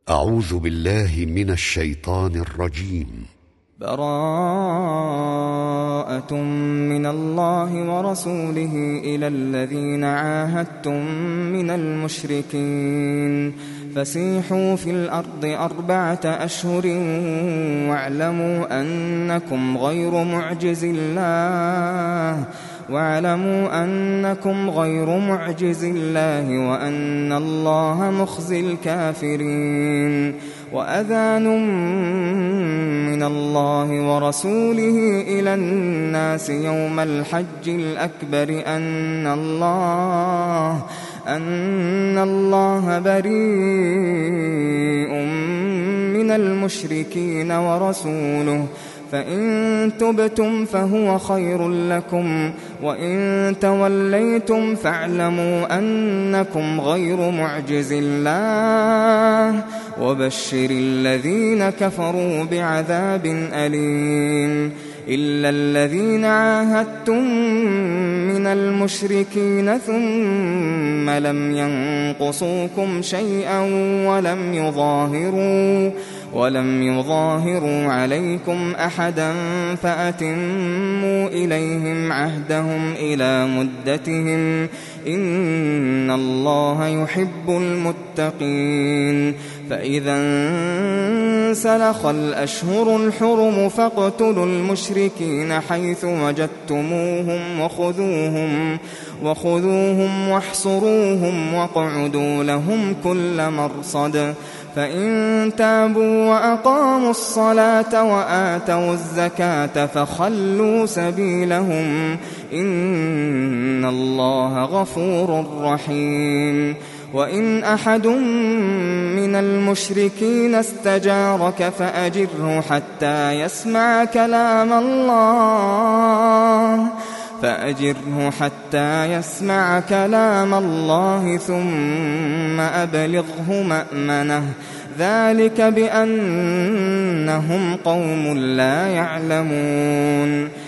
أعوذ بالله من الشيطان الرجيم. براءة من الله ورسوله إلى الذين عاهدتم من المشركين فسيحوا في الأرض 4 أشهر واعلموا أنكم غير معجز الله وأن الله مخزي الكافرين. وأذان من الله ورسوله إلى الناس يوم الحج الأكبر أن الله بريء من المشركين ورسوله فإن تبتم فهو خير لكم وإن توليتم فاعلموا أنكم غير معجز الله وبشر الذين كفروا بعذاب أليم. إلا الذين عاهدتم من المشركين ثم لم ينقصوكم شيئا ولم يظاهروا عليكم أحدا فأتموا إليهم عهدهم إلى مدتهم إن الله يحب المتقين. فإذا انسلخ الأشهر الحرم فاقتلوا المشركين حيث وجدتموهم وخذوهم واحصروهم واقعدوا لهم كل مرصد. فإن تابوا وأقاموا الصلاة وآتوا الزكاة فخلوا سبيلهم إن الله غفور رحيم. وإن أحد من المشركين استجارك فأجره حتى يسمع كلام الله ثم أبلغه مأمنه ذلك بأنهم قوم لا يعلمون.